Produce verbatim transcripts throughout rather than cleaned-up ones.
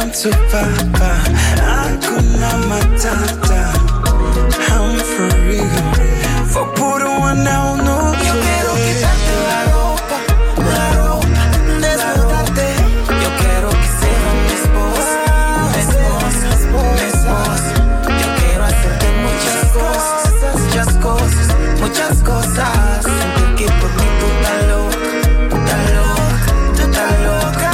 to Papa, Hakuna Matata. I'm for real. For puro one now, no. Yo quiero quitarte la ropa, la ropa, desnudarte. Yo quiero que seas mi esposa, mi esposa, mi esposa. Yo quiero hacerte muchas cosas, muchas cosas, muchas cosas. Siento que por mí tú estás loca, tú estás loca, tú estás loca.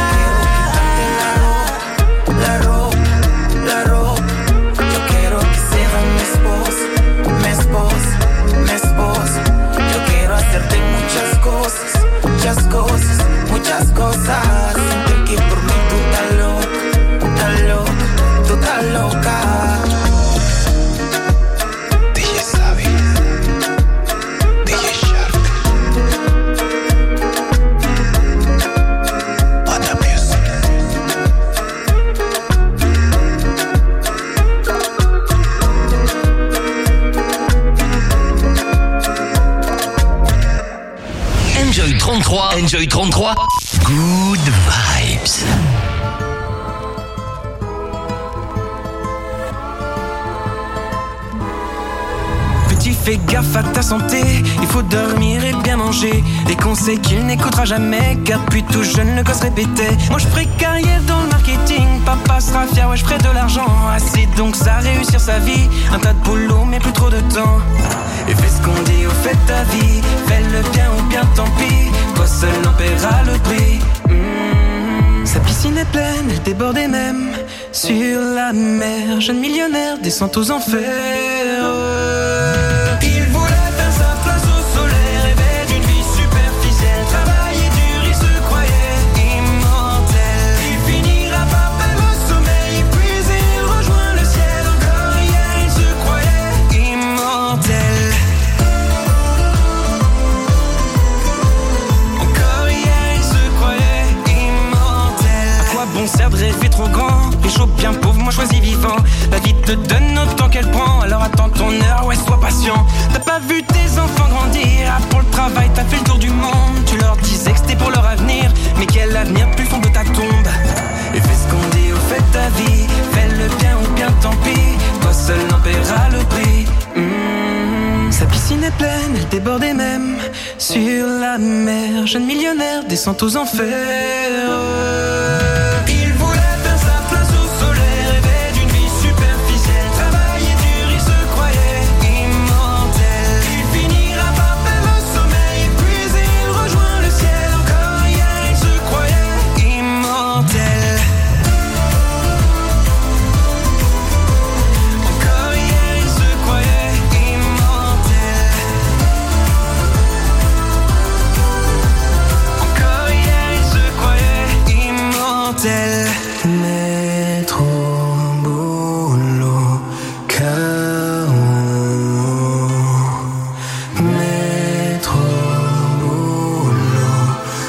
La ropa, la ropa, yo quiero que seas mi esposa, mi esposa, mi esposa. Yo quiero hacerte muchas cosas, muchas cosas, muchas cosas. Siento que por mí tú estás loca, tú estás loca, tú estás loca. D J Sabi, D J Shark, Mata Music. Enjoy trente-trois, Enjoy trente-trois, good vibes. Petit, fais gaffe à ta santé, il faut dormir et bien manger. Des conseils qu'il n'écoutera jamais, car depuis tout jeune le gosse répétait. Moi je ferai carrière dans le marketing, papa sera fier, ouais je ferai de l'argent. Assez donc ça réussir sa vie, un tas de boulot mais plus trop de temps. Et fais ce qu'on dit, au fait ta vie, fais le bien ou bien tant pis, toi seul en paiera le prix. Mmh. Sa piscine est pleine, elle débordait même sur la mer. Jeune millionnaire descend aux enfers. Il voulait faire sa place au soleil, rêvait d'une vie superficielle, travailler dur, il se croyait immortel. Il finira par perdre le sommeil, puis il rejoint le ciel. Encore hier, il se croyait immortel. Encore hier, il se croyait immortel. À quoi bon sert de rêver trop grand? Pécho bien pauvre, moi choisis vivant. La vie te donne autant qu'elle prend, alors attends ton heure, ouais sois patient. T'as pas vu tes enfants grandir, ah, pour le travail t'as fait le tour du monde. Tu leur disais que c'était pour leur avenir, mais quel avenir plus fond de ta tombe. Et fais ce qu'on dit, au fait ta vie, fais le bien ou bien tant pis, toi seul en paiera le prix. Mmh. Sa piscine est pleine, elle débordait même sur la mer. Jeune millionnaire descend aux enfers. Il voulait faire sa place au soleil, rêvait d'une vie superficielle, travailler dur, il se croyait immortel. Il finira par perdre le sommeil, puis il rejoint le ciel. Encore hier, il se croyait immortel. Encore hier, il se croyait immortel. Encore hier, il se croyait immortel. Métro, boulot, chaos. Métro, boulot,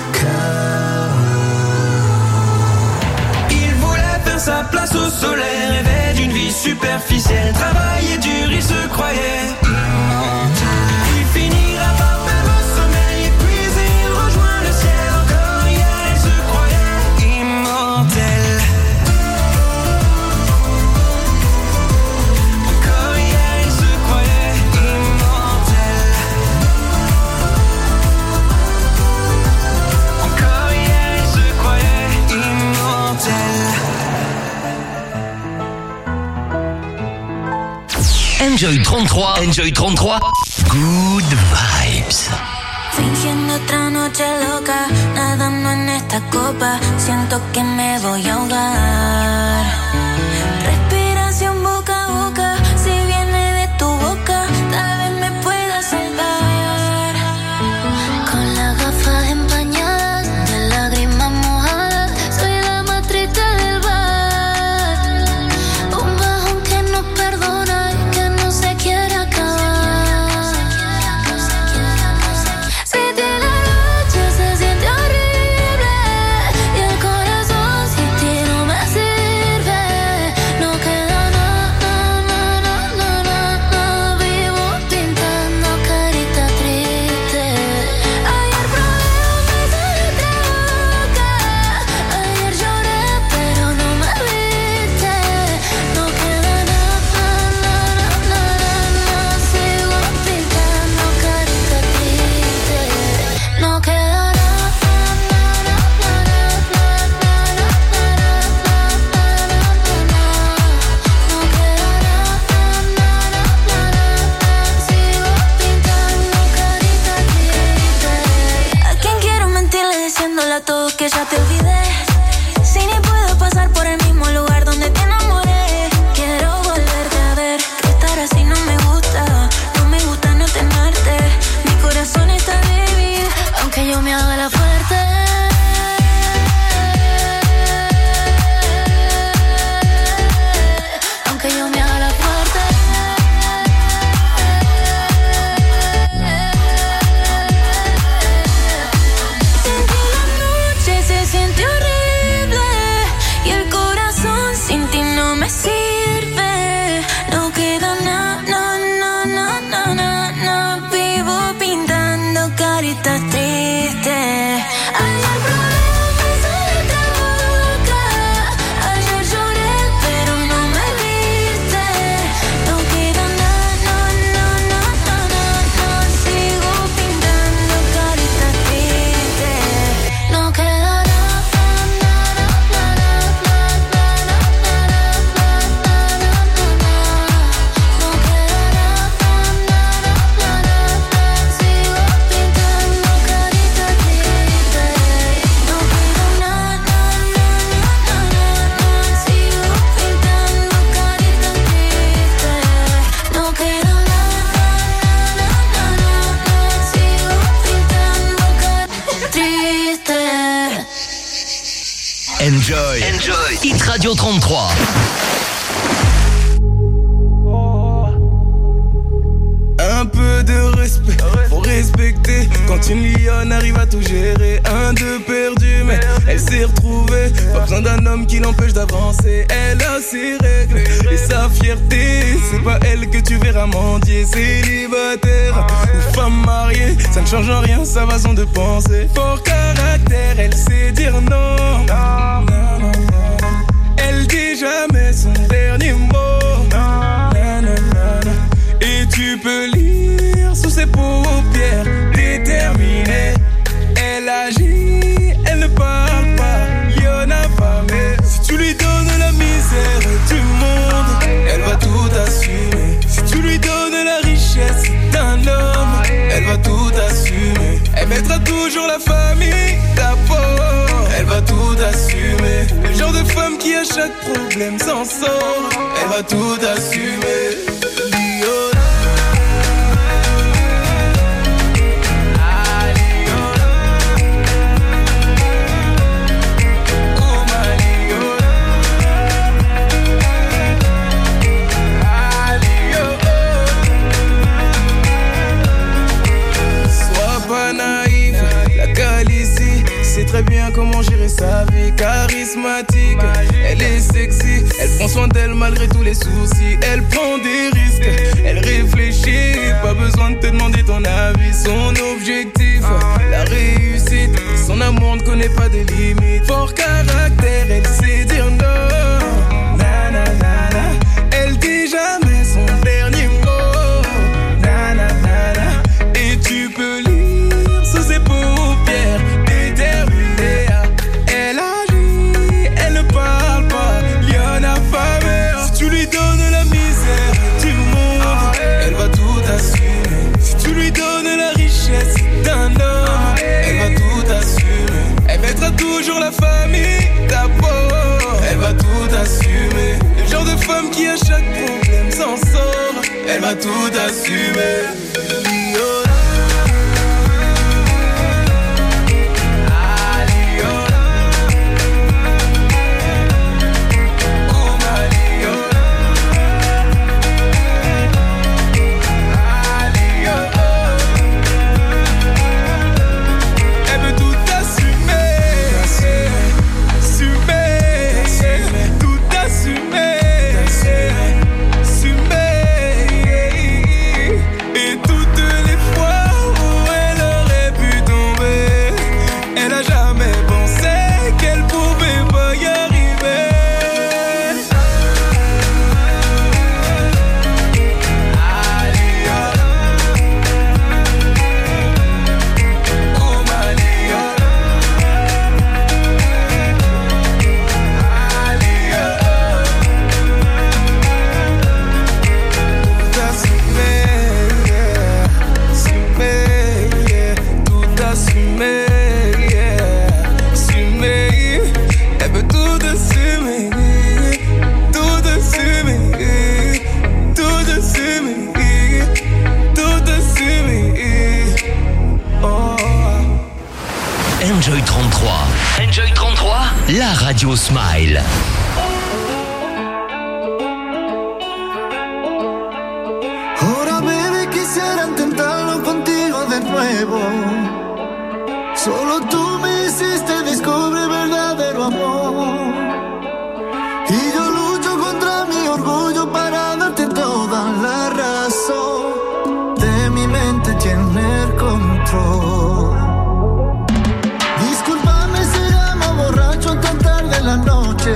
chaos. Il voulait faire sa place au soleil, rêvait d'une vie superficielle, travailler dur, il se croyait immortel. Il finira par perdre le sommeil, puis il rejoint le ciel. Encore hier, il se croyait immortel. Encore hier, il se croyait immortel. Encore hier, il se croyait immortel. Enjoy trente-trois, Enjoy trente-trois, good vibes. Fingiendo otra noche loca, nadando en esta copa, siento que me voy a ahogar. Respiración boca a boca, si viene de tu boca, tal vez me pueda salvar. Con las gafas empañadas, de lágrimas mojadas, soy la más triste del bar. Un bajón que no perdona y que no se quiere acabar. Si te la noche se siente horrible y el corazón sin ti no me sirve. a todos que ya te olvidé. Si ni puedo pasar por el mismo lugar donde te enamoré. Quiero volverte a ver, que estar así no me gusta. No me gusta no tenerte. Mi corazón está débil, aunque yo me haga la fuerte. Aunque yo me haga la fuerte. Sentí la noche, se siente horrible. Y el corazón sin ti no me sirve. No queda nada, no, no, no, no, no, no. Vivo pintando caritas tristes. Ayer probé besar de otra boca. Ayer lloré, pero no me viste. No queda nada, no, no, no, no, no, no. Sigo pintando caritas tristes. No queda nada, nada, nada, nada, nada, nada, nada, nada. No queda nada, nada, nada, nada. Sigo pintando caritas tristes. No queda nada, nada, nada, nada. Sigo pintando caritas tristes. No queda nada, nada, nada, nada. Sigo pintando caritas tristes. Enjoy. Enjoy. Hit Radio trente-trois. Un peu de respect, faut respecter. Quand une lionne arrive à tout gérer. Un, deux perdu, mais elle s'est retrouvée. Pas besoin d'un homme qui l'empêche d'avancer. Elle a ses règles et sa fierté. C'est pas elle que tu verras mendier. Célibataire ou femme mariée, ça ne change rien sa façon de penser. Fort caractère, elle sait dire non. Non, non, non, non. Elle dit jamais son dernier mot. Non, non, non, non. Et tu peux lire sous ses paupières, déterminée. Elle agit, elle ne parle pas, y'en a pas. Mais si tu lui donnes la misère du monde, elle va tout assumer. Si tu lui donnes la richesse d'un homme, elle va tout assumer. Elle mettra toujours la famille d'abord, elle va tout assumer. Le genre de femme qui à chaque problème s'en sort, elle va tout assumer. C'est très bien comment gérer sa vie. Charismatique, elle est sexy. Elle prend soin d'elle malgré tous les soucis. Elle prend des risques, elle réfléchit. Pas besoin de te demander ton avis. Son objectif, la réussite. Son amour ne connaît pas de limites. Fort caractère, elle sait dire non. Na, na, na, na. Elle dit jamais son dernier mot. Na, na, na, na. Et tu peux lire sous ses paupières. Elle agit, elle ne parle pas, y'en a pas mère. Si tu lui donnes la misère du monde, elle va tout assumer. Si tu lui donnes la richesse d'un homme, elle va tout assumer. Elle mettra toujours la famille d'abord, elle va tout assumer. Le genre de femme qui à chaque problème s'en sort, elle va tout assumer. Et Enjoy trente-trois. Enjoy trente-trois, la radio Smile. Ahora, baby, quisiera intentarlo contigo de nuevo. Solo tú me hiciste descubrir verdadero amor. Y yo lucho contra mi orgullo para darte toda la razón. De mi mente tiene el control. Discúlpame si llamo borracho tan tarde en la noche.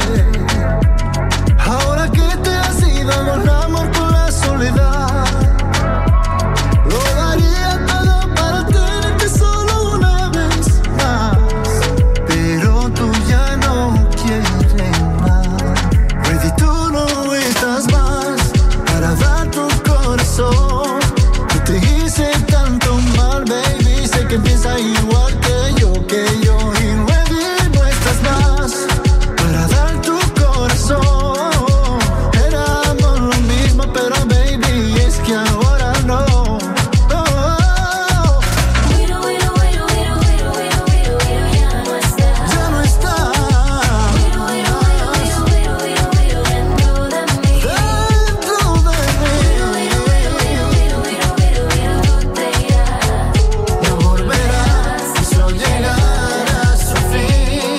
Ahora que te has ido, volvamos con la soledad. Lo daría todo para tenerte solo una vez más. Pero tú ya no quieres más. Ready, tú no estás más para dar tu corazón. Yo te hice tanto mal, baby. Sé que piensas igual que yo, que yo. Y ready, no estás más para dar tu corazón. Éramos lo mismo, pero baby, es que ahora no. No. Wiro, wiro, wiro, wiro, wiro, wiro, wiro, wiro, ya no está. Ya no está Wiro, wiro, wiro, wiro, wiro, wiro, wiro, dentro de mí. dentro de mí. Wiro, wiro, wiro, wiro, wiro, wiro, wiro, wiro, tú te irás. No volverás si solo llegará a su fin.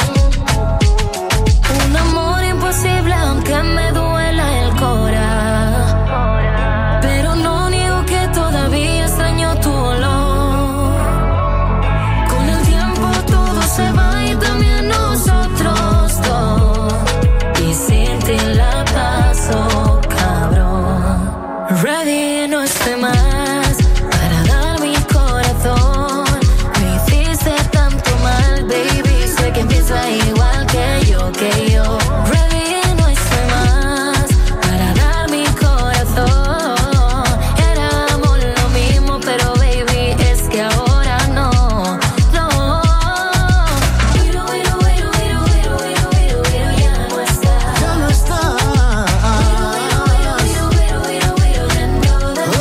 Un amor imposible aunque me duela el cora. Pero no niego que todavía extraño tu olor. Con el tiempo todo se va y también nosotros dos. Y sin ti la paso cabrón. Ready, no esté más para dar mi corazón. Me hiciste tanto mal, baby. Sé que empieza igual que yo, que yo. Ready, no esté más para dar mi corazón. Éramos lo mismo, pero baby, es que ahora no. No. Wiro, wiro, wiro, wiro, wiro, wiro, wiro, wiro, ya no está. Ya no está. Wiro, wiro, wiro, wiro, wiro, wiro, dentro de mí.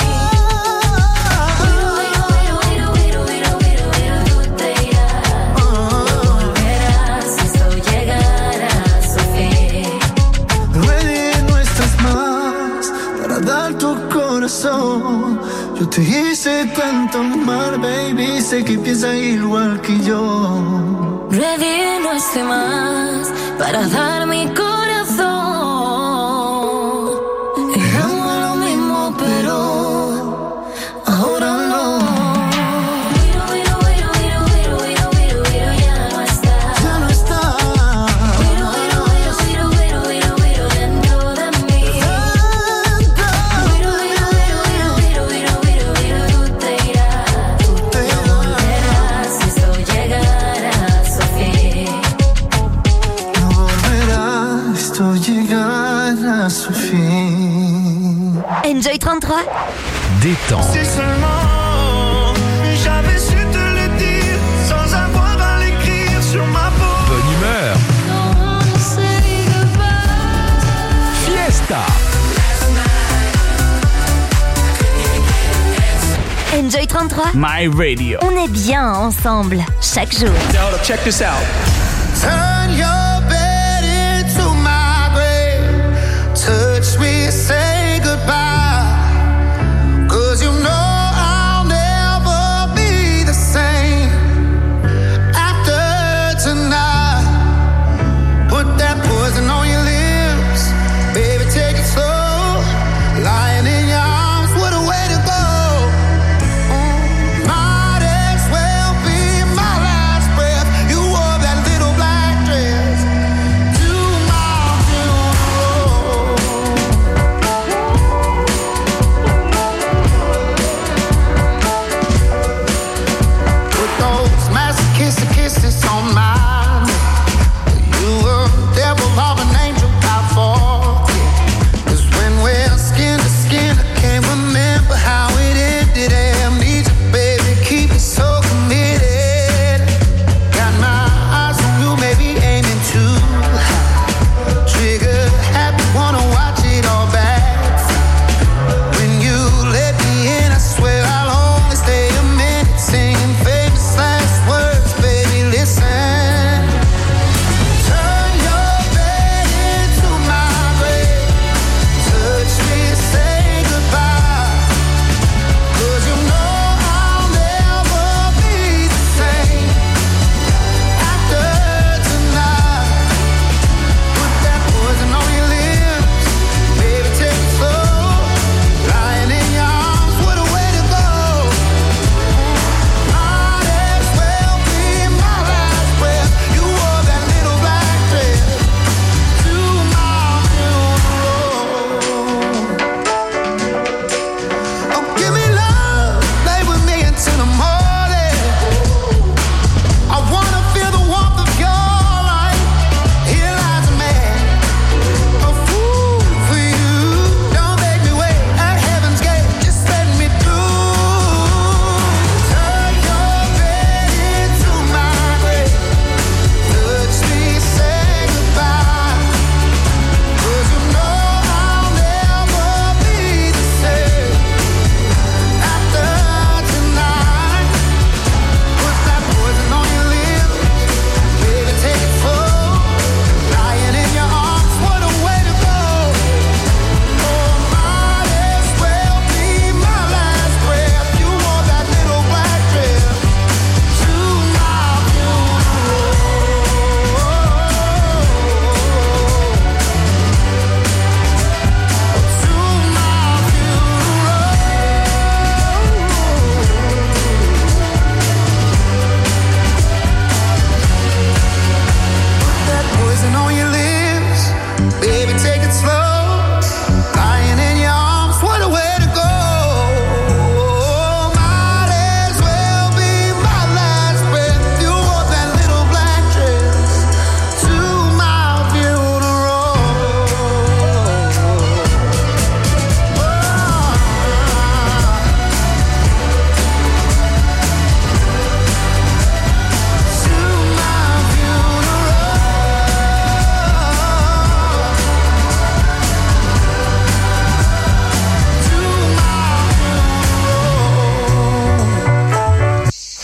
Wiro, wiro, wiro, wiro, wiro, wiro, wiro, wiro, tú te irás. Volverás si esto llegara a su fin. Ready, no estás más para dar tu corazón. Yo te hice tanto mal, baby. Sé que piensas igual que yo. Ready, no esté más para dar mi corazón. Éramos lo mismo, pero ahora no. Wiro, wiro, wiro, wiro, wiro, wiro, wiro, wiro, ya no está. Ya no está. Wiro, wiro, wiro, wiro, wiro, wiro, wiro, dentro de mí. Wiro, wiro, wiro, wiro, wiro, wiro, wiro, tú te irás. Te No volverás si esto llegara a su fin. No volverá esto llegará a su fin. Enjoy trente-trois. Détente. Si seulement j'avais su te le dire sans avoir à l'écrire sur ma peau. Bonne humeur. Don't say goodbye. Fiesta. Enjoy trente-trois. My Radio. On est bien ensemble chaque jour. Now check this out. Turn your bed into my grave. Touch me, say goodbye. 'Cause you know I'll never be the same after tonight. Put that poison on your lips, baby, take it slow. Lying in your arms, what a way to go. Mm, might as well be my last breath. You wore that little black dress. You might do.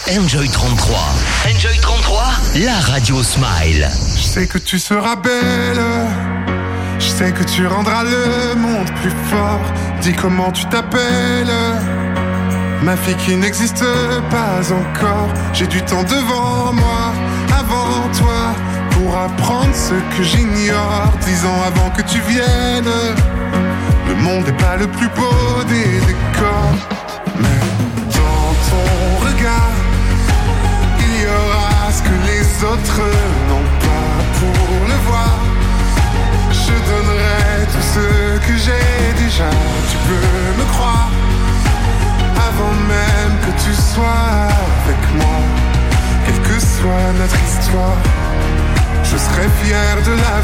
Enjoy trente-trois. Enjoy trente-trois, la radio Smile. Je sais que tu seras belle, je sais que tu rendras le monde plus fort. Dis comment tu t'appelles, ma fille qui n'existe pas encore. J'ai du temps devant moi, avant toi, pour apprendre ce que j'ignore. Dix ans avant que tu viennes, le monde n'est pas le plus beau des décors. Mais dans ton regard, il y aura ce que les autres n'ont pas. Pour le voir, je donnerai tout ce que j'ai déjà. Tu peux me croire, avant même que tu sois avec moi. Quelle que soit notre histoire, je serai fier de la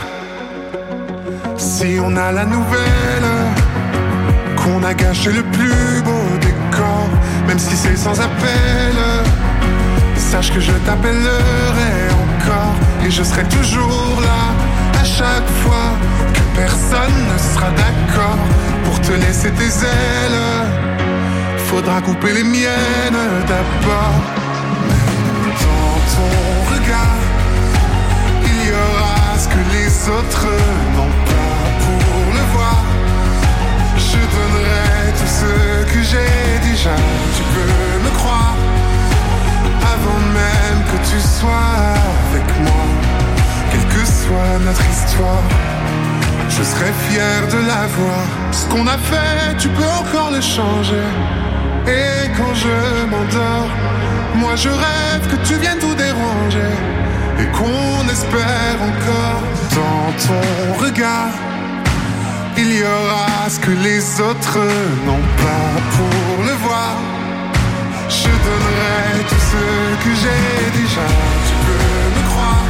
voir. Si on a la nouvelle qu'on a gâché le plus beau décor, même si c'est sans appel, sache que je t'appellerai encore. Et je serai toujours là, à chaque fois que personne ne sera d'accord. Pour te laisser tes ailes, faudra couper les miennes d'abord. Mais dans ton regard, il y aura ce que les autres n'ont pas. Pour le voir, je donnerai tout ce que j'ai déjà. Tu peux me croire, avant même que tu sois avec moi. Quelle que soit notre histoire, je serai fier de la voir. Ce qu'on a fait, tu peux encore le changer. Et quand je m'endors, moi je rêve que tu viennes tout déranger. Et qu'on espère encore. Dans ton regard, il y aura ce que les autres n'ont pas. Pour le voir, je donnerai tout ce que j'ai déjà. Tu peux me croire,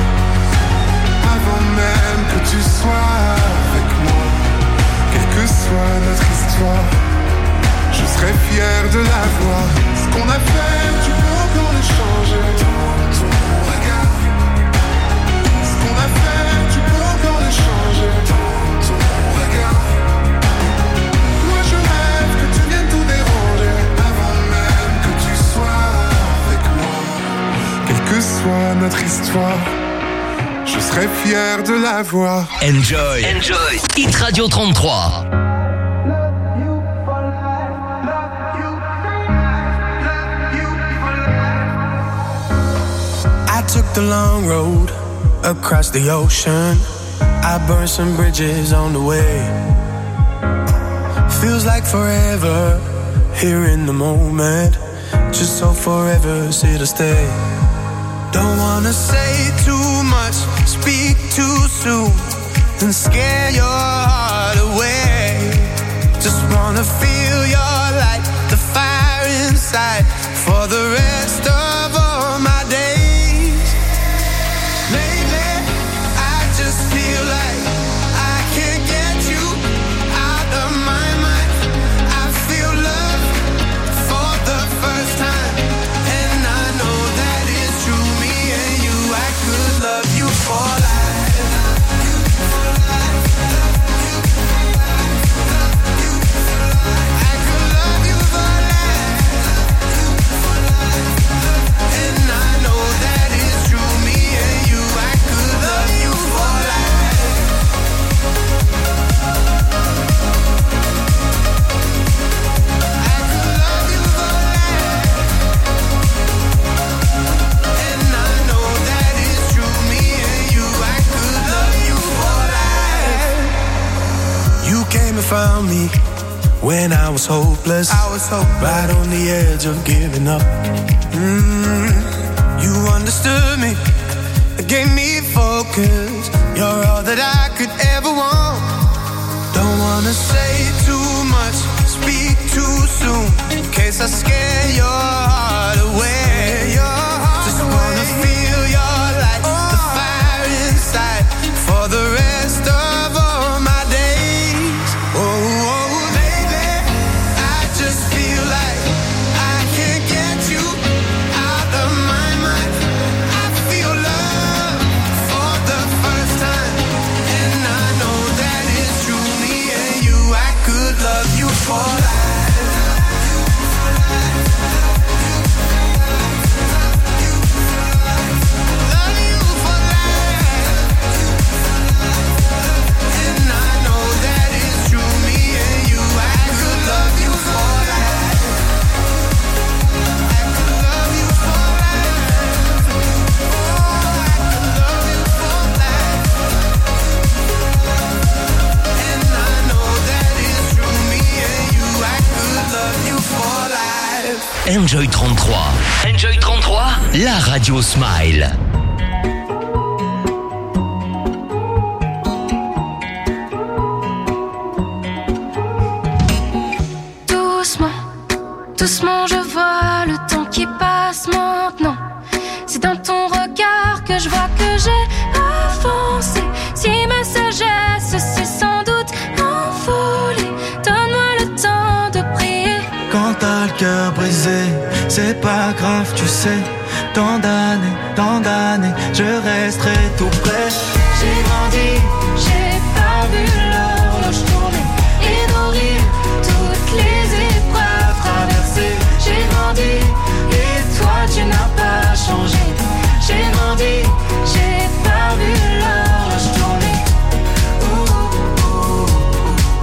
avant même que tu sois avec moi. Quelle que soit notre histoire, je serai fier de la voir. Ce qu'on a fait, tu peux encore le changer. Dans ton regard, ce qu'on a fait, tu peux encore le changer. Dans ton regard, moi je rêve que tu viennes tout déranger. Avant même que tu sois avec moi. Quelle que soit notre histoire, je serai fier de la voir. Enjoy. Enjoy. Hit Radio trente-trois. I took the long road across the ocean. I burned some bridges on the way. Feels like forever here in the moment. Just so forever is here to stay. Don't wanna say too much, speak too soon, and scare your heart away. Just wanna feel your light, the fire inside, for the rest of all my days. Lately, I just feel like I can't get you out of my mind. I feel love for the first time, and I know that it's true. Me and you, I could love you for life. I could love you for life. And I know that it's true. Me and you, I could love you for life. I could love you for life. And I know that it's true. Me and you, I could love you for life. You came and found me when I was hopeless. I was hopeless. Right on the edge of giving up. Mm, you understood me, gave me focus. You're all that I could ever want. Don't wanna say too much, speak too soon, in case I scare your heart away. Just wanna feel your light, the fire inside, for the rest of all my days. Oh, oh, baby, I just feel like I can't get you out of my mind. I feel love for the first time, and I know that it's true. Me and you, I could love you for life. Enjoy trente-trois. Enjoy trente-trois, la radio Smile. Doucement, doucement je vois le temps qui passe maintenant. C'est dans ton regard que je vois que j'ai avancé. Si ma sagesse c'est sans doute envolée, donne-moi le temps de prier. Quand t'as le cœur brisé, c'est pas grave, tu sais. Tant d'années, tant d'années, je resterai tout près. J'ai grandi, j'ai pas vu l'horloge tourner et nourrir toutes les épreuves traversées. J'ai grandi et toi tu n'as pas changé. J'ai grandi, j'ai pas vu l'horloge tourner. Ouh, ouh, ouh,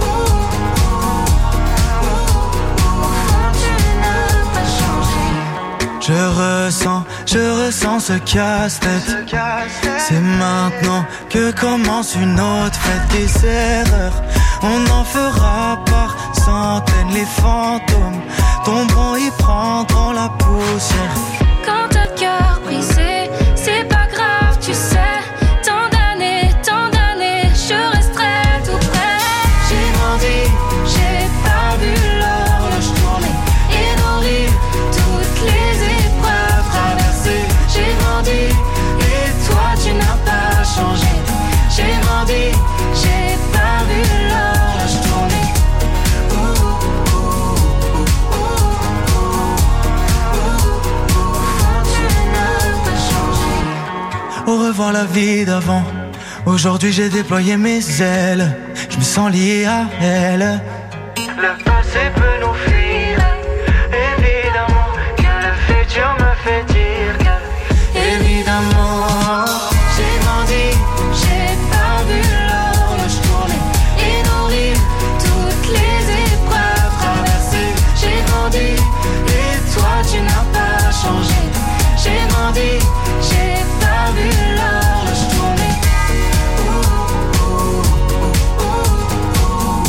ouh, ouh, tu n'as pas changé. Je ressens, je ressens ce casse-tête. C'est maintenant que commence une autre fête. Des erreurs, on en fera par centaines. Les fantômes tomberont, ils prendront la poussière. Quand t'as le cœur brisé, c'est pas grave, tu sais. Tant d'années, tant d'années, je resterai tout près. J'ai grandi, j'ai pas vu l'horloge tourner et nourrir toutes les épreuves traversées. J'ai grandi et toi tu n'as pas changé. J'ai grandi, j'ai pas vu l'horloge tourner. Ouh, ouh, ouh, ouh, ouh, tu n'as pas changé. Au revoir la vie d'avant. Aujourd'hui j'ai déployé mes ailes. Je me sens lié à elle. Le passé peut nous fuir. Évidemment que le futur me fait dire que Évidemment. J'ai grandi, j'ai pas vu l'horloge tourner et nourrir toutes les épreuves traversées. J'ai grandi et toi tu n'as pas changé. J'ai grandi, j'ai pas vu l'horloge tourner. Ouh, ouh, ouh, ouh, ouh,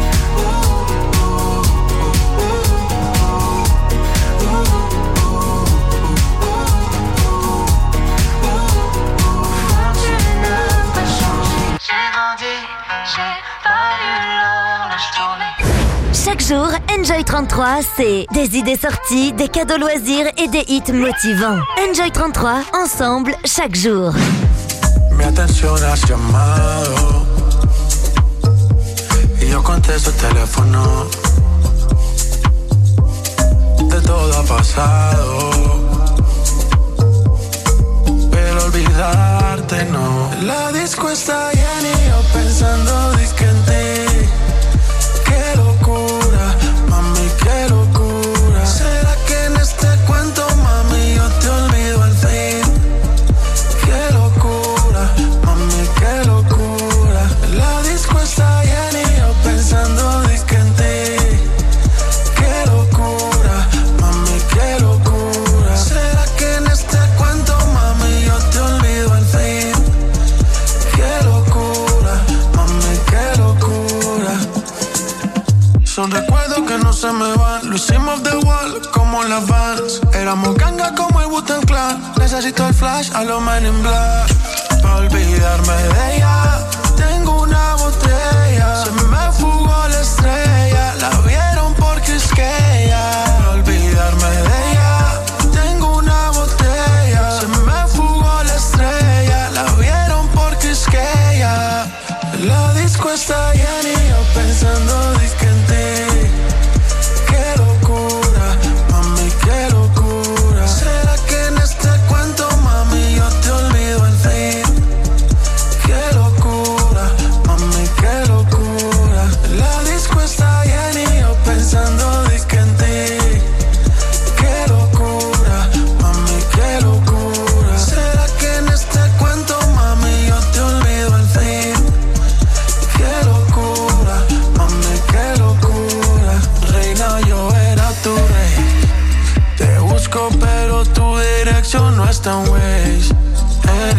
tu n'as pas changé. J'ai grandi, j'ai pas vu l'horloge tourner. Chaque jour, Enjoy trente-trois, c'est des idées sorties, des cadeaux loisirs et des hits motivants. Enjoy trente-trois, ensemble, chaque jour. Mi atención has llamado y yo contesto el teléfono. De todo ha pasado, pero olvidarte no. La disco está llena y yo pensando dizque en ti. Qué locura, mami, qué locura. ¿Será que en este cuento, mami, yo te olvido al fin? Qué locura, mami, qué locura. La disco está llena y yo pensando dizque en ti. Qué locura, mami, qué locura. ¿Será que en este cuento, mami, yo te olvido al fin? Qué locura, mami, qué locura. Son recuerdos que no se me van. Lo hicimos de igual como en las Vans. Éramos ganga como el Wu-Tang Clan. Necesito el flash a los Men in Black. Pa' olvidarme de ella, tengo una botella. Se me fugó la estrella, la vieron porque es que ella. Pa' olvidarme de ella, tengo una botella. Se me fugó la estrella, la vieron porque es que ella. La disco está llena y yo pensando dizque en ti. Qué locura, mami, qué locura. ¿Será que en este cuento, mami, yo te olvido al fin? Qué locura, mami, qué locura. La disco está llena y yo pensando dizque en ti. Qué locura, mami, qué locura. ¿Será que en este cuento, mami, yo te olvido al fin? Qué locura, mami, qué locura. Reina, yo era tu rey. Te busco pero tu dirección no está en Waze.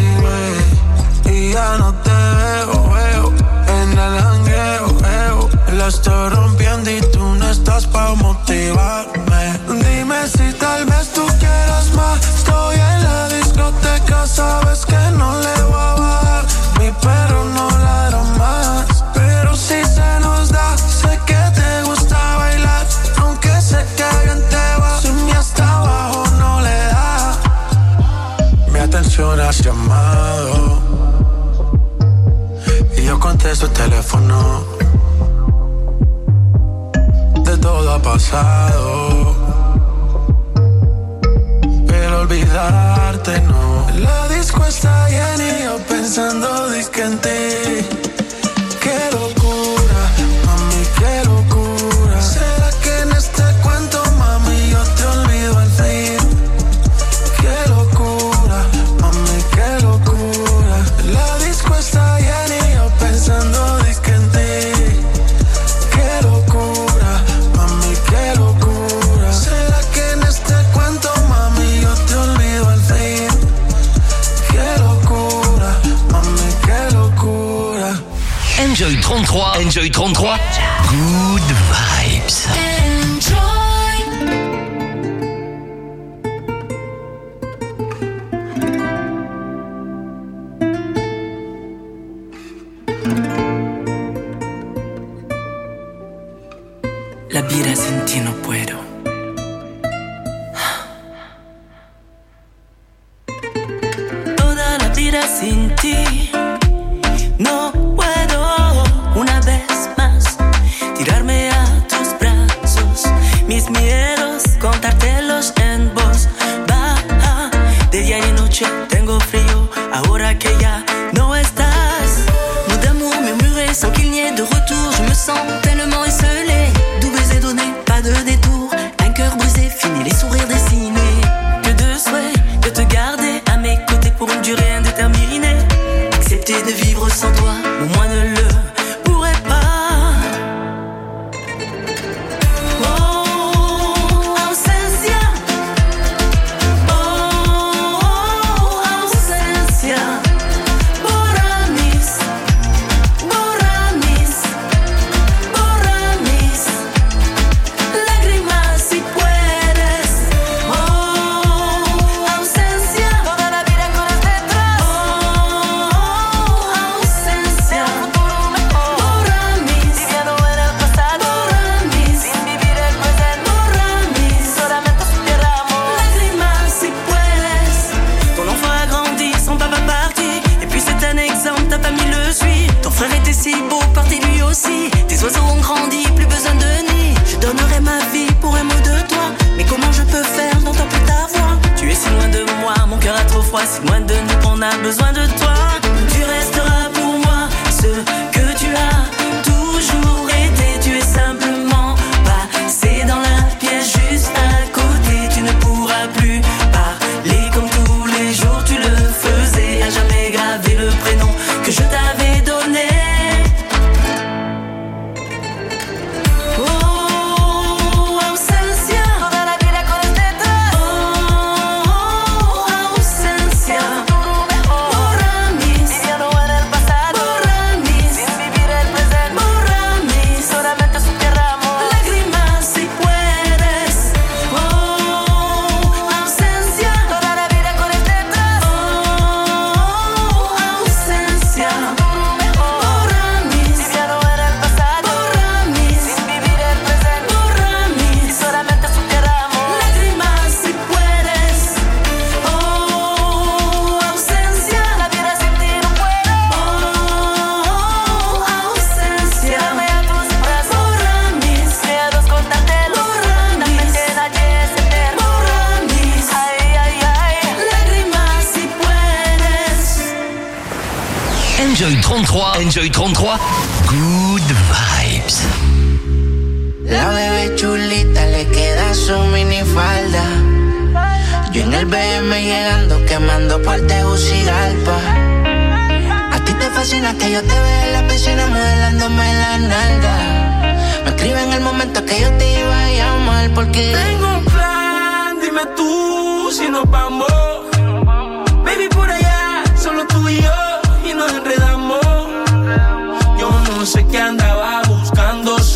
Anyway, y ya no te veo, veo en el jangueo, veo la estoy rompiendo y tú no estás pa' motivarme. Dime si tal vez tú quieras más. Estoy en la discoteca, sabes que no le voy a bajar. Mi perro no ladra más, pero si se nos da, sé que te gusta bailar. Aunque sé que bien te va, si mi hasta abajo no le da. Mi atención has llamado y yo contesto el teléfono. De todo ha pasado, pero olvidarte no. La disco está llena y yo pensando disque en ti. Qué locura, mami, qué locura. ¿Será que en este cuento, mami, yo te olvido al fin? Qué locura, mami, qué locura. La disco está llena y yo pensando disque en ti. Qué locura, mami, qué locura. ¿Será que en este cuento, mami, yo te olvido al fin? Qué locura, mami, qué locura. Enjoy trente-trois, Enjoy trente-trois, good vibes. La vida sin ti no puedo. Toda la vida sin ti no puedo. Una vez más tirarme a tus brazos, mis miedos contártelos en voz baja. De día y de noche tengo frío ahora que ya no estás. Mots d'amour murmurés sans qu'il n'y ait de retour. Je me sens tellement esselée. Doux baiser donné, pas de détour. Un cœur brisé, fini les sourires dessinés. Que de souhaits, de te garder à mes côtés pour une durée indéterminée. Accepter de vivre sans toi, moi ne le pourrais pas. Oh, ausencia. Oh, ausencia. Borra mis, borra mis, borra mis lágrimas si puedes. Oh, ausencia. Toda la vida con este detrás. Oh, ausencia. Futuro mejor. Borra mis, viviendo en el pasado. Borra mis, sin vivir el presente. Borra mis, solamente soupiramos. Lágrimas si puedes. Ton enfant a grandi, son papa parti. Et puis c'est un exemple, ta famille le suit. Ton frère était si beau, parti lui aussi. Tes oiseaux ont grandi, plus besoin de nid. Je donnerai ma vie pour un mot de toi. Mais comment je peux faire, n'entends plus ta voix. Tu es si loin de moi, mon cœur a trop froid. Si loin de nous, on a besoin de toi. Tu resteras pour moi ce que tu as toujours été. Tu es simplement passé dans la pièce juste à côté. Tu ne pourras plus parler comme tous les jours tu le faisais. À jamais graver le prénom que je t'avais donné. Oh, ausencia. Toda la vida con este detrás. Oh, ausencia. Futuro mejor. Borra mis, viviendo en el pasado. Borra mis, sin vivir el presente. Borra mis, solamente soupiramos. Lágrimas si puedes. Oh, ausencia. Toda la vida con este detrás. Oh, ausencia. Futuro mejor. Borra mis, viviendo en el pasado. Borra mis, sin vivir el presente. Borra mis, solamente soupiramos. Lágrimas si puedes. Oh, ausencia. La vida sin ti no puedo. Oh, ausencia. Dame a tus brazos. Borra mis miedos, contártelo. Borra mis, nadie es eterno. Borra mis, ay, ay, ay. Lágrimas si puedes. Enjoy trente-trois, Enjoy trente-trois, good vibes. La bebé chulita le queda su minifalda. Yo en el B M llegando, quemando por Tegucigalpa. A ti te fascina que yo te vea en la piscina modelándome la nalga. Me escribe en el momento que yo te iba a llamar porque tengo un plan, dime tú si nos vamos. Baby, por allá, solo tú y yo, y nos enredamos. Yo no sé qué andaba buscando.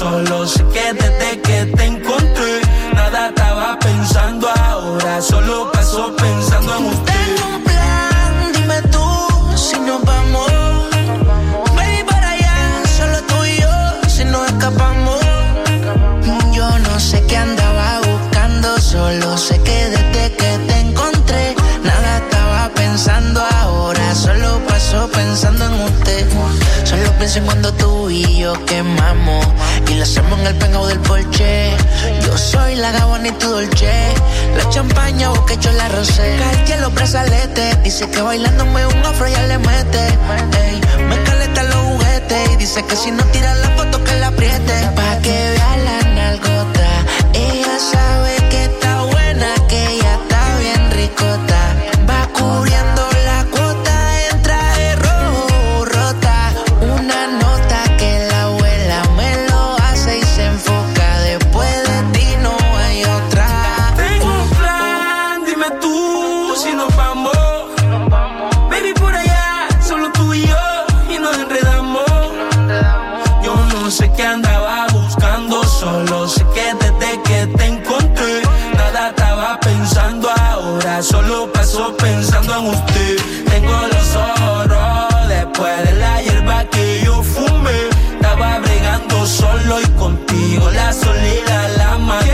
hacemos en el penthouse del Porsche. Yo soy la Gabbana y tu Dolce. La champaña, boca hecho la rosé. Cartier los brazaletes. Dice que bailándome un afro ya le mete. Ey, me caleta los juguetes. Y dice que si no tira la foto que la apriete. Pa' que vea la nalgota. Ella sabe que está buena, que ella está bien ricota. Va cubriendo la cuota en traje rojo rota. Una nota que la abuela me lo hace y se enfoca. Después de ti no hay otra. Tengo un plan, dime tú si nos vamos. Baby, por allá, solo tú y yo, y nos enredamos. Yo no sé qué andaba buscando, solo sé que desde que te encontré, nada estaba pensando ahora, solo paso pensando en usted. Tengo los ojos rojos después de la hierba que yo fumé. Estaba bregando solo y contigo la soledad la maté.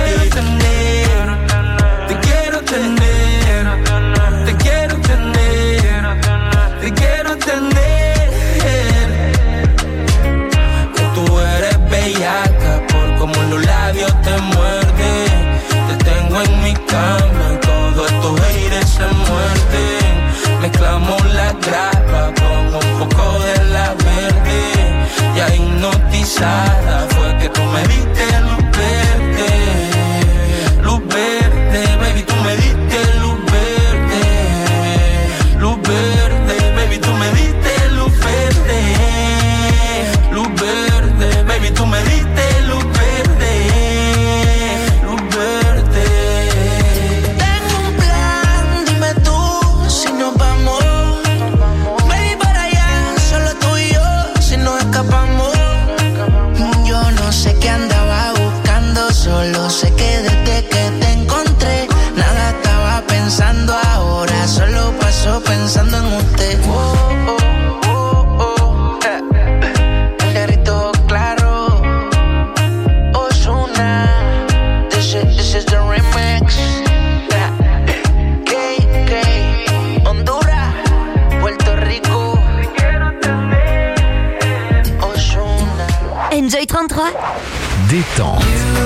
Te quiero tener, te quiero tener, te quiero tener. Que tú eres bellaca por como los labios te muerden. Te tengo en mi cama y todos estos haters se muerden. Mezclamos la grapa con un poco de la verde. Ya hipnotizada fue que tú me diste luz verde. Luz verde, baby, tú me diste luz verde. Luz verde, baby, tú me diste luz verde. Luz verde, baby, tú me diste luz verde. Luz verde. Tengo un plan, dime tú si nos vamos. Baby, para allá, solo tú y yo, si nos escapamos. Yo no sé qué andaba buscando, solo sé que desde que te encontré, nada estaba pensando ahora, solo paso pensando en usted. Oh, oh, oh, oh. Eh. El negrito claro, Ozuna, this is, this is the remix. Eh. K, K, Honduras, Puerto Rico, Ozuna. Enjoy trente-trois. Détente.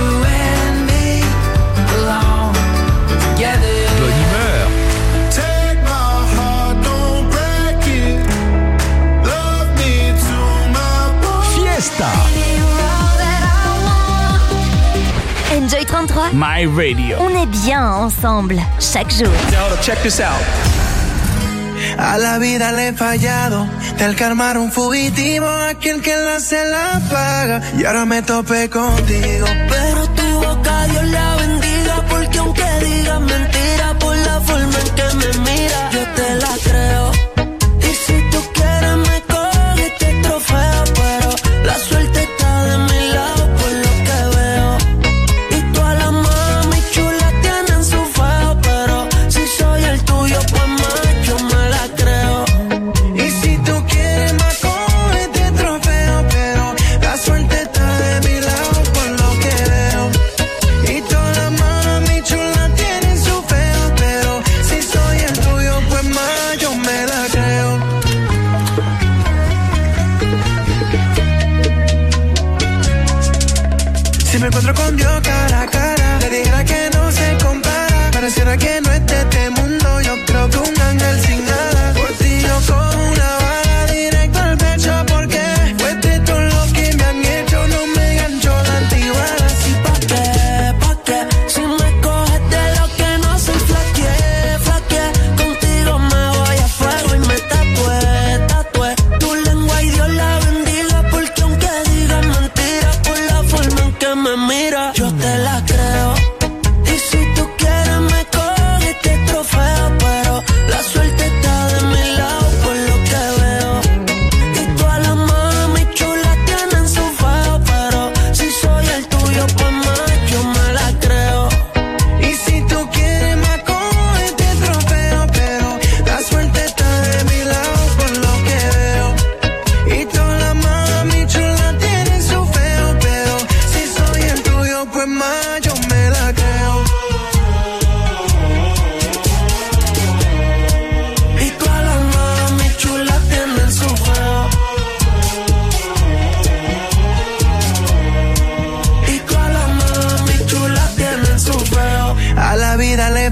Bonne humeur. Take my heart, don't break it. Love me to my bone. Fiesta. Enjoy trente-trois. My Radio. On est bien ensemble, chaque jour. Check this out. A la vida le he fallado, del karma un fugitivo, aquel que la se la paga. Y ahora me topé contigo, pero tu boca Dios la bendiga, porque aunque digas mentira por la forma en que me mira, yo te la creo. Y si tú quieres me coges este trofeo, pero la suerte está de mi lado por lo que veo. Y todas las mami chulas tienen su feo, pero si soy el tuyo pues más yo me la creo. Y si tú quieres más coge este trofeo, pero la suerte está de mi lado por lo que veo. Y todas las mami chulas tienen su feo, pero si soy el tuyo pues más yo me la creo. Si me encuentro con Dios cara a cara, le dijera que no se compara. Pareciera que no es de este mundo, yo creo que un ángel sin nada. Por ti yo cojo una bala directo al pecho, porque fuiste todo lo que me han hecho, no me gancho la antibalas. ¿Y pa' qué? ¿Pa' qué? Si me coges de lo que no soy, flaqueé, flaqueé. Contigo me voy a fuego y me tatué, tatué tu lengua y Dios la bendiga, porque aunque digas mentiras por la forma en que me mira, yo te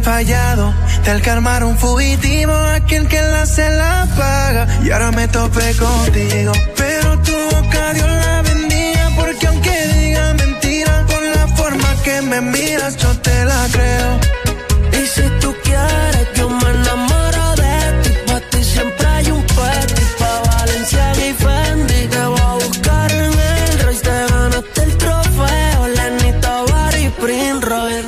fallado, del que armar un fugitivo, aquel que la se la paga. Y ahora me topé contigo, pero tu boca Dios la bendiga, porque aunque diga mentira, por la forma que me miras yo te la creo. Y si tú quieres yo me enamoro de ti, pa' ti siempre hay un petit, pa' Valenciaga y Fendi, que voy a buscar en el Royce, te ganaste el trofeo, Lenita Bar y Prince Roy.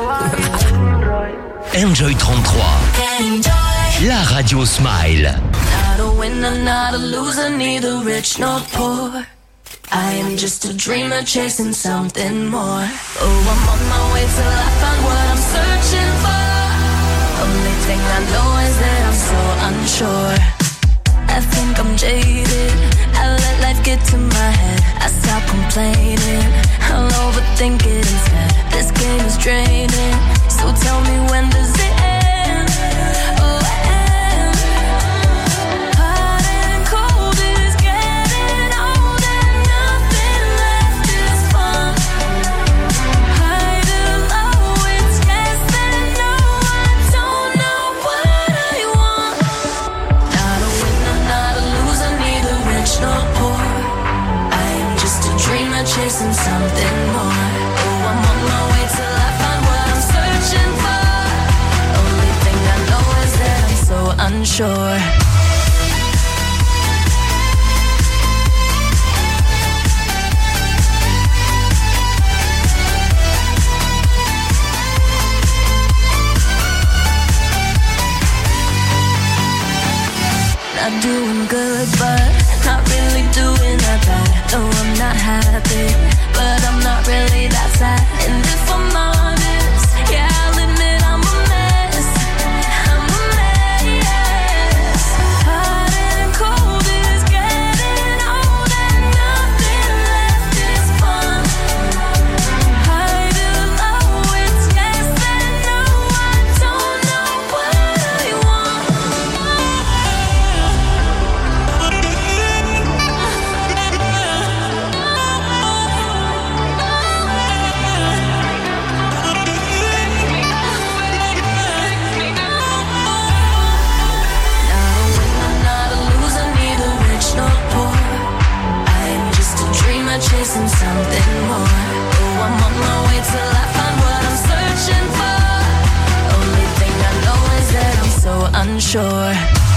Enjoy trente-trois, Enjoy. la radio Smile. Not a winner, not a loser, neither rich nor poor. I am just a dreamer chasing something more. Oh, I'm on my way till I find what I'm searching for. Only thing I know is that I'm so unsure. I think I'm jaded, I let life get to my head. I stop complaining, I'll overthink it instead. This game is draining, so tell me when does it end? Oh, end. Hot and cold is getting old and nothing left is fun. High to low, it's yes and no, I don't know what I want. Not a winner, not a loser, neither rich nor poor. I am just a dreamer chasing something more. Oh, I'm on my way till I find what I'm searching for. Only thing I know is that I'm so unsure. Not doing good, but not really doing that bad. No, I'm not happy, but I'm not really that sad. And if I'm honest, yeah, I'll admit I'm a mess. I'm a mess. Hot and cold is getting old and nothing left is fun. High to low, it's yes and no, I don't know what I want. Chasing something more. Oh, I'm on my way till I find what I'm searching for. Only thing I know is that I'm so unsure.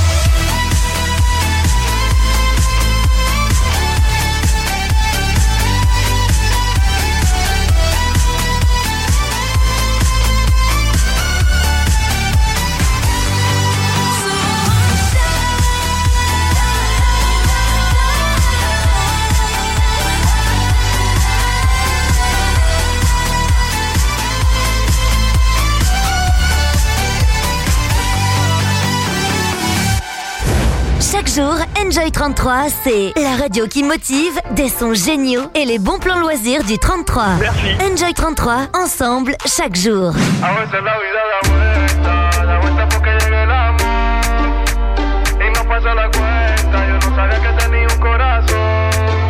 Chaque jour, Enjoy trente-trois, c'est la radio qui motive, des sons géniaux et les bons plans loisirs du trente-trois. Merci. Enjoy trente-trois, ensemble, chaque jour. A veces la vida da vuelta, da vuelta porque llega el amor y no pasa la cuenta. Yo no sabía que tenía un corazón.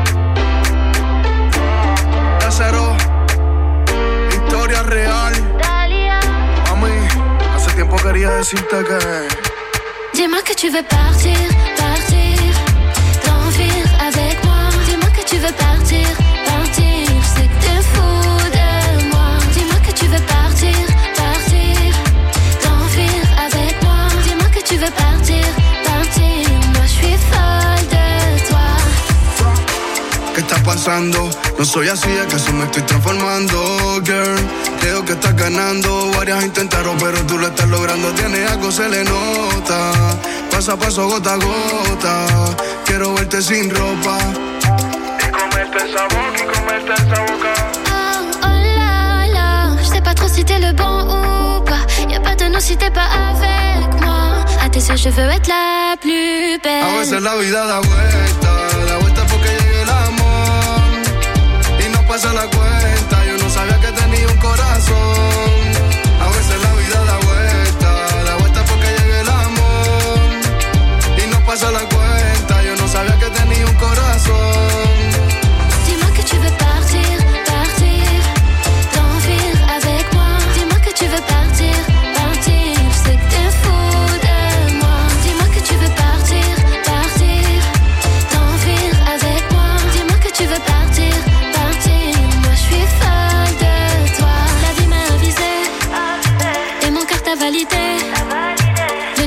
Cero, historia real. Mami, hace tiempo quería decirte que. Dis-moi que tu veux partir, partir, t'enfuir avec moi. Dis-moi que tu veux partir, partir, c'est que t'es fou de moi. Dis-moi que tu veux partir, partir, t'enfuir avec moi. Dis-moi que tu veux partir, partir, moi je suis folle de toi. ¿Qué está pasando? No soy así, es que me estoy transformando, girl. Creo que estás ganando, varias intentaron, pero tú lo estás logrando. Tiene algo, se le nota, paso a paso, gota a gota. Quiero verte sin ropa y comerte esa boca, y comerte esa boca. Oh, oh là là, je sais pas trop si t'es le bon ou pas. Y'a pas de nous si t'es pas avec moi. À tes yeux, je veux être la plus belle. A veces la vida da vuelta, da vuelta porque llega el amor y no pasa la cuenta. Yo no sabía que tenía un corazón. A veces la vida da vuelta, da vuelta porque llega el amor y no pasa la cuenta. Yo no sabía que tenía un corazón. Dis-moi que tu veux partir, partir, t'enfuir avec moi. Dis-moi que tu veux partir, partir.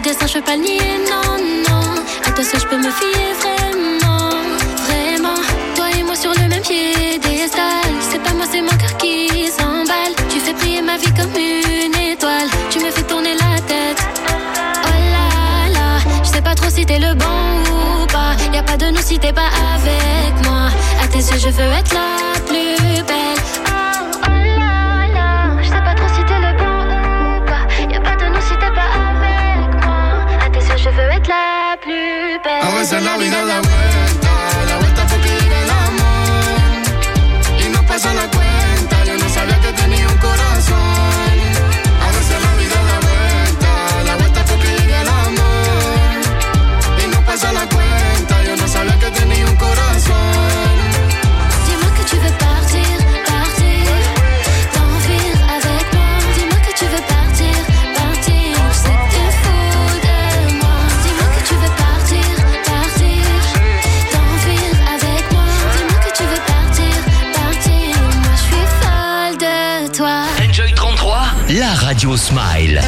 destin, je peux pas le nier, non, non. À toi seul, je peux me fier vraiment, vraiment. Toi et moi sur le même piédestal. C'est pas moi, c'est mon cœur qui s'emballe. Tu fais briller ma vie comme une étoile. Tu me fais tourner la tête. Oh là là, je sais pas trop si t'es le bon ou pas. Y'a pas de nous si t'es pas avec moi. À tes yeux, je veux être la plus belle. Oh, oh là là, je sais pas trop si t'es le bon ou pas. Y'a pas de nous si t'es pas avec moi. À tes yeux, je veux être la plus belle. A veces la vida da vuelta, la vuelta porque llega el amor y no pasa la cuenta. Yo no sabía que tenía un corazón. A veces la vida da vuelta, la vuelta porque llega el amor y no pasa la cuenta. Yo no sabía que tenía un corazón. Dis-moi que tu veux partir, partir, t'enfuir avec moi. Dis-moi que tu veux partir, partir. Je sais que t'es fou de moi. Dis-moi que tu veux partir, partir, t'enfuir avec moi. Dis-moi que tu veux partir, partir. Moi je suis folle de toi. Enjoy trente-trois, la radio Smile.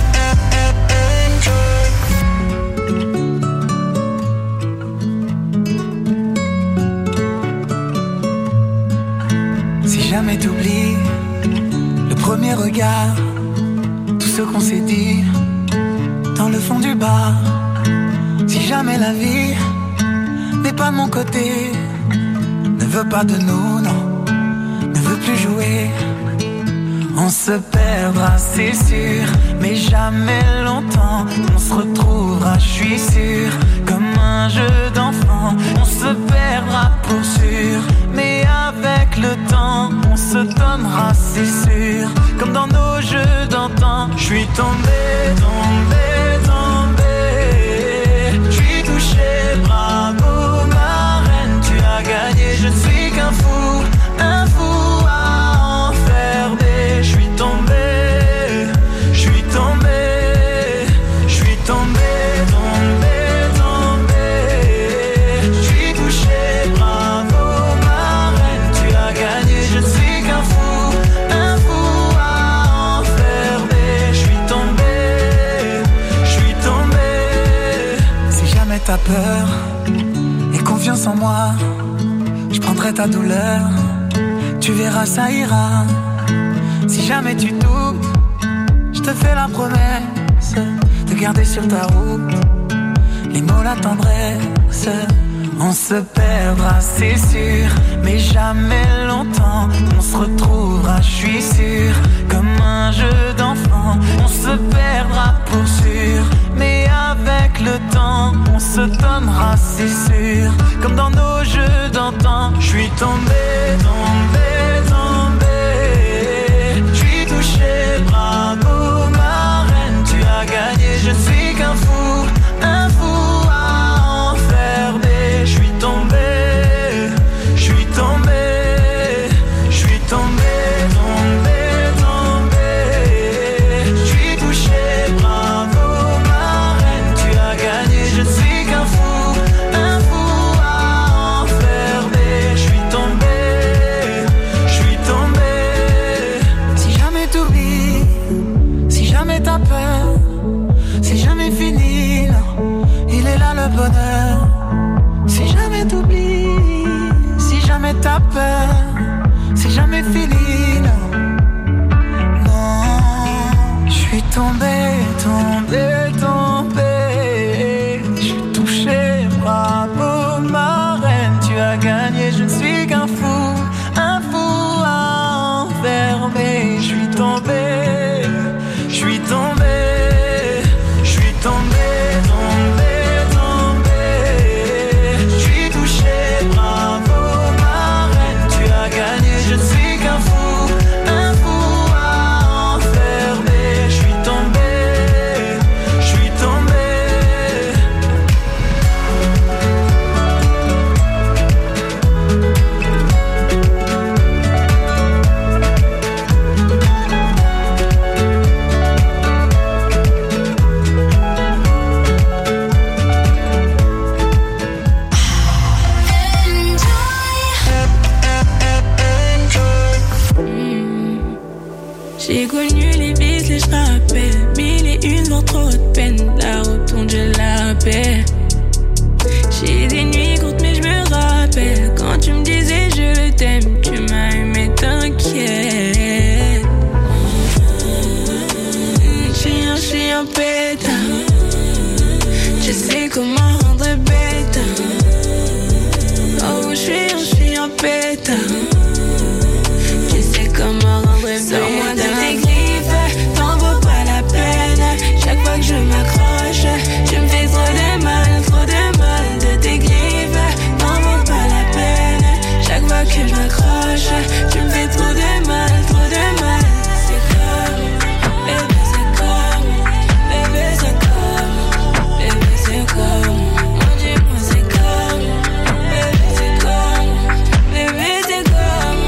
Si jamais t'oublies le premier regard, tout ce qu'on s'est dit dans le fond du bar. Si jamais la vie n'est pas de mon côté, ne veut pas de nous, non, ne veut plus jouer. On se perdra, c'est sûr, mais jamais longtemps. On se retrouvera, je suis sûr, comme un jeu d'enfant. On se perdra pour sûr, mais avec le temps, on se donnera, c'est sûr, comme dans nos jeux d'antan. Je suis tombé, tombé, tombé. Je suis touché, bravo ma reine, tu as gagné. Je ne suis qu'un fou, un fou à enfermer. Je suis tombé, je suis tombé, je suis tombé, tombé, tombé. Je suis touché, bravo ma reine, tu as gagné. Je ne suis qu'un fou, un fou à enfermer. Je suis tombé, je suis tombé. Si jamais t'as peur et confiance en moi, je prendrai ta douleur, tu verras ça ira. Si jamais tu doutes, je te fais la promesse de garder sur ta route les mots, la tendresse. On se perdra, c'est sûr, mais jamais longtemps. On se retrouvera, je suis sûr, comme un jeu d'enfant. On se perdra pour sûr, mais avec le temps, on se donnera, c'est sûr, comme dans nos jeux d'antan. Je suis tombé, tombé, tombé. Je suis touché, bravo ma reine, tu as gagné. Je ne suis qu'un fou, un fou à enfermer. Je suis tombé, je suis tombé, je suis tombé, tombé, tombé. Je suis touché, bravo ma reine, tu as gagné. Je ne suis qu'un fou, un fou à enfermer. Je suis tombé, je suis tombé. Si jamais t'oublies, si jamais t'as peur, c'est jamais fini, non, il est là le bonheur. Si jamais t'oublies, si jamais t'as peur, c'est jamais fini, non, non. Je suis tombé, tombé, tombé. Je suis touché, bravo ma reine, tu as gagné. Je ne suis qu'un fou, un fou à enfermer. Je suis tombé, je suis tombé, je suis tombé, tombé, tombé. Je suis touché, bravo ma reine, tu as gagné. Je ne suis qu'un fou, comment rendre bête. Oh, je suis un chien bête. Je sais comment rendre bête. Sors-moi de tes griffes, t'en vaut pas la peine. Chaque fois que je m'accroche, je me fais trop de mal, trop de mal. De tes griffes, t'en vaut pas la peine. Chaque fois que je m'accroche, je me fais trop de mal, trop de mal. C'est comme, bébé c'est comme, bébé c'est comme, bébé c'est comme. Oh dis-moi c'est comme, bébé c'est comme, bébé c'est comme.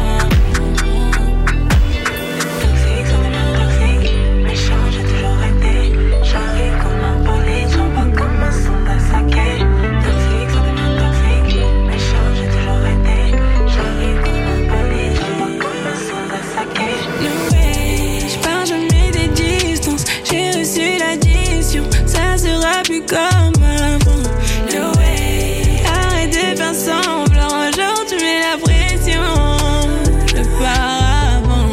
Toxique, ça devient toxique, méchant j'ai toujours été. J'arrive comme un bolide, j'en pas comme un sonde à saké. Toxique, ça devient toxique, méchant j'ai toujours été. J'arrive comme un bolide, j'en pas comme un sonde à saké. No way, j'pars jamais des distances. J'ai reçu l'addition, ça sera plus comme avant. No way, arrête de faire semblant. Aujourd'hui tu mets la pression, je pars avant.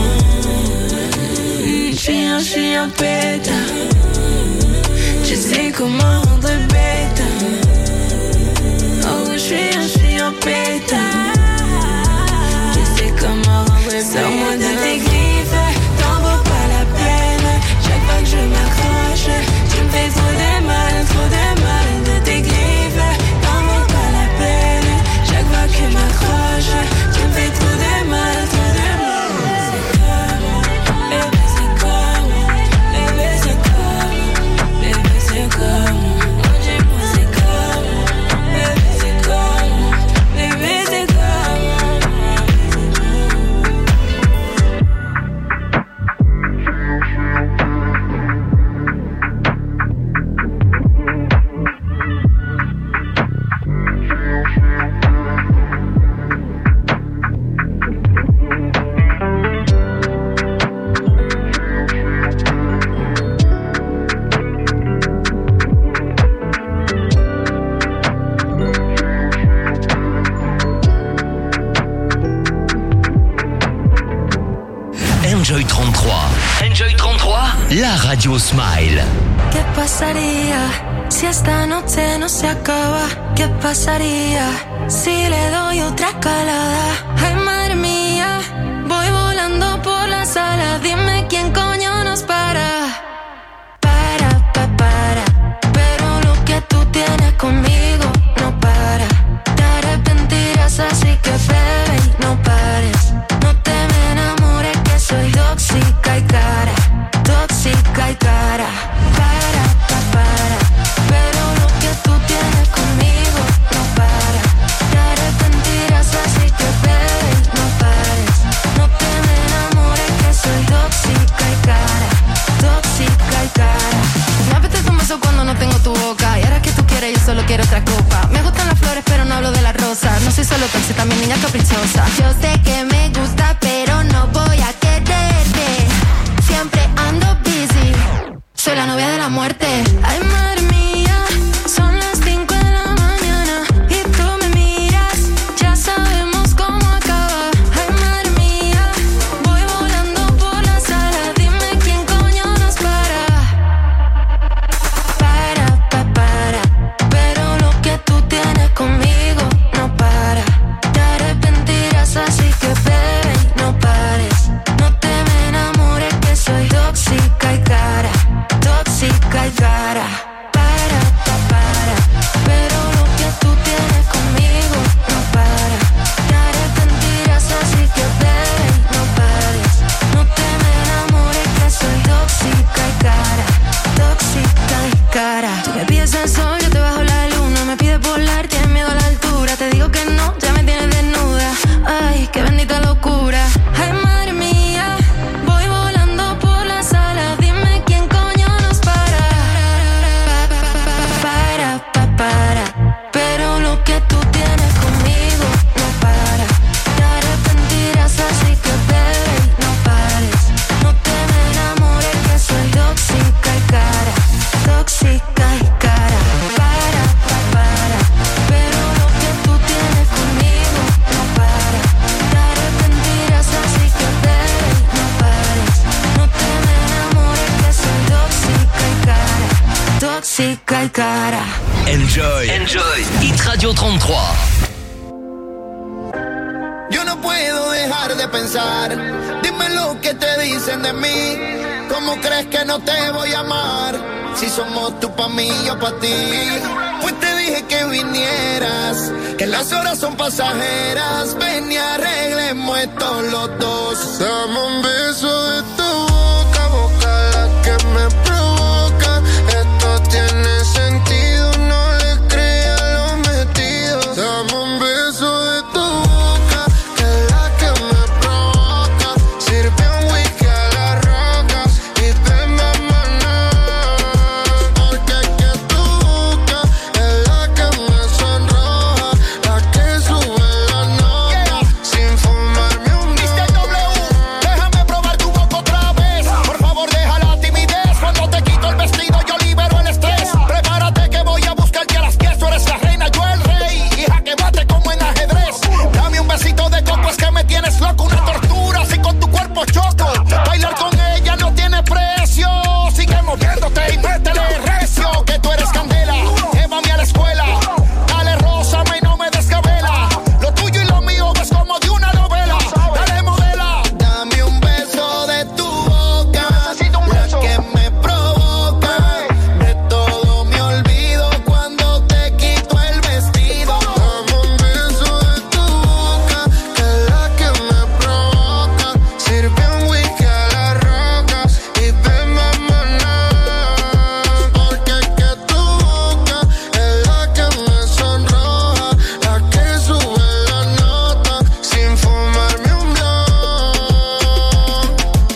Mm, J'suis un chien bête. Je sais comment rendre bête. Oh, j'suis un chien bête. Je sais comment rendre bête. Sors-moi de tes griffes, t'en vaut pas la peine. Chaque fois que je m'accroche, tu me fais trop de mal, trop de mal. De tes griffes, t'en vaut pas la peine. Chaque fois que je m'accroche, tu me fais trop de mal, trop de mal. C'est comme, bébé c'est comme, bébé c'est comme, bébé c'est comme. Oh dis-moi c'est comme, bébé c'est comme, bébé c'est comme. Enjoy trente-trois. Enjoy trente-trois, la radio Smile. ¿Qué pasaría si esta noche no se acaba? ¿Qué pasaría si le doy otra calada? Ay, madre mía, voy volando por la sala. Dime quién coño nos para. Para, pa, para. Pero lo que tú tienes conmigo no para. Te arrepentirás, así que bebe y no pares. No te me enamores que soy tóxica y cara. Tóxica y cara. Para, pa, para. Pero lo que tú tienes conmigo no para. Te arrepentirás, así que bebe y no pares. No te me enamores que soy tóxica y cara. Tóxica y cara. Me apetece un beso cuando no tengo tu boca. Y ahora que tú quieres yo solo quiero otra copa. Me gustan las flores pero no hablo de las rosas. No soy solo tóxica, también niña caprichosa. Yo sé que me gusta pero no voy a quererte. Siempre ando busy. Soy la novia de la muerte. Ay, madre mía, son las cinco de la mañana y tú me miras, ya sabemos cómo acaba. Ay, madre mía, voy volando por la sala. Dime quién coño nos para. Para, pa, para. Pero lo que tú tienes conmigo no para. Te arrepentirás, así que bebe y tóxica y cara. Enjoy, enjoy, Hit Radio treinta-trois. Yo no puedo dejar de pensar, dime lo que te dicen de mí. ¿Cómo crees que no te voy a amar? Si somos tú pa' mí, yo pa' ti. Pues te dije que vinieras, que las horas son pasajeras. Ven y arreglemos esto los dos. Dame un beso de tu boca, boca la que me provoca. Esto tiene sentido, no le creas lo metido. Dame un beso de tu boca, que es la que me provoca. Sirve un whisky a las rocas y ven mamá. Porque es que tu boca es la que me sonroja, la que sube la nota, sin fumarme un mister W, déjame probar tu boca otra vez. Por favor, deja la timidez. Cuando te quito el vestido, yo libero el estrés. Prepárate que voy a buscarte a las diez. Tú eres la reina, yo el rey. Hija, que bate como en ajedrez. Dame un besito de coco, es que me tienes loco. Una tortura, así con tu cuerpo choco. Bailar con ella no tiene precio. Sigue moviéndote y métele recio. Que tú eres candela, llévame a la escuela. Dale, rózame y no me descabela. Lo tuyo y lo mío es como de una novela. Dale, modela. Dame un beso de tu boca, la que me provoca. De todo me olvido cuando te quito el vestido. Dame un beso de tu boca, que es la que me provoca. Sirve un whisky a las rocas y ven mamá. Porque es que tu boca es la que me sonroja, la que sube la nota, sin fumarme un blunt.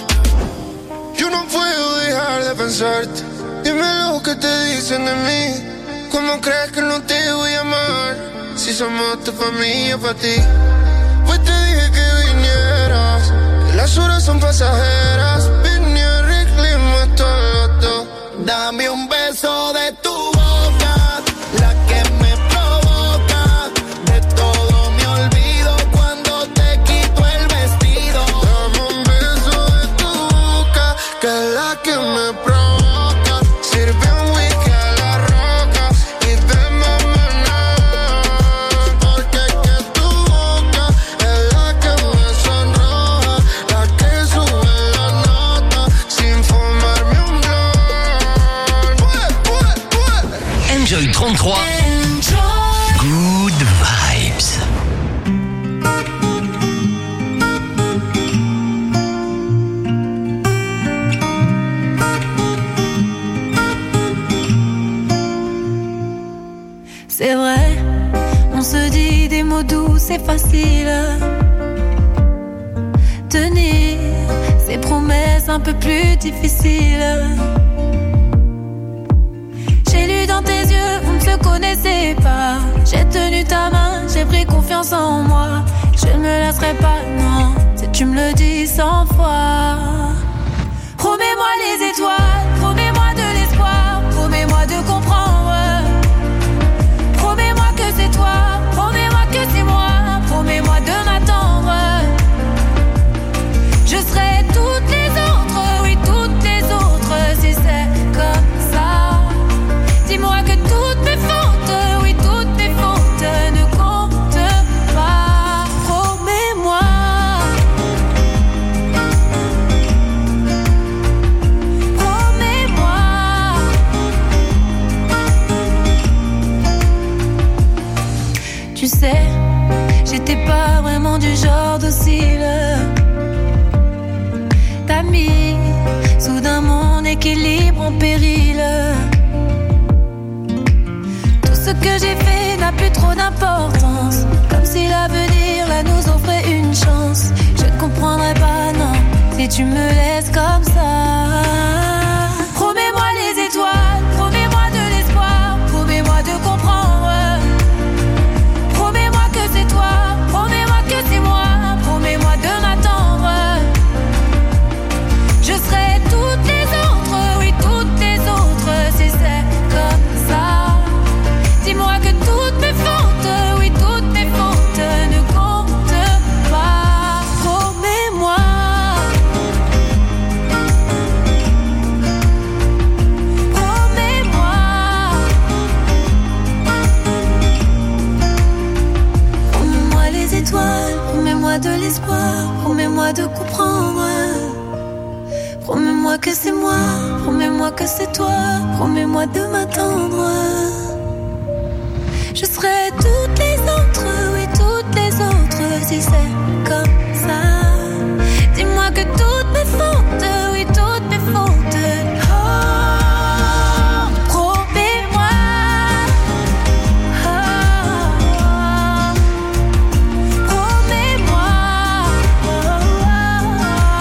Yo no puedo dejar de pensarte, dime lo que te dicen de mí. ¿Cómo crees que no te voy a amar? Si somos tu familia pa' ti. Pues te dije que vinieras, que las horas son pasajeras. Ven y arreglemos esto los dos. Dame un beso de tu boca, la que me provoca. De todo me olvido cuando te quito el vestido. Dame un beso de tu boca, que es la que me provoca. Sirve un whisky a las rocas y ven mamá. Porque es que tu boca es la que me sonroja, la que sube la nota, sin fumarme un blunt. Enjoy trente-trois. Good vibes. C'est vrai, on se dit des mots doux, c'est facile. Tenir ses promesses un peu plus difficiles. J'ai lu dans tes yeux, on ne se connaissait pas. J'ai tenu ta main, j'ai pris confiance en moi. Je ne me lasserai pas, non, si tu me le dis cent fois. Promets-moi les étoiles, promets-moi de l'espoir, promets-moi de comprendre. Promets-moi que c'est toi, promets-moi que c'est moi, promets-moi de m'attendre. Je serai toutes les autres, oui toutes les autres, si c'est comme ça. Dis-moi que toutes mes fautes, oui toutes mes fautes ne comptent pas. Promets-moi. Promets-moi. Tu sais, j'étais pas vraiment du genre docile. T'as mis soudain mon équilibre en péril. Tout ce que j'ai fait n'a plus trop d'importance, comme si l'avenir là nous offrait une chance. Je ne comprendrai pas, non, si tu me laisses comme ça. Promets-moi les étoiles, promets-moi de l'espoir, promets-moi de comprendre. Promets-moi que c'est toi, promets-moi que c'est moi, promets-moi de m'attendre. Je serai toutes les autres, oui toutes les autres, si c'est comme ça. Dis-moi que toutes mes fautes, oui toutes mes fautes ne comptent pas. Promets-moi. promets-moi de comprendre. Promets-moi que c'est moi, promets-moi que c'est toi, promets-moi de m'attendre.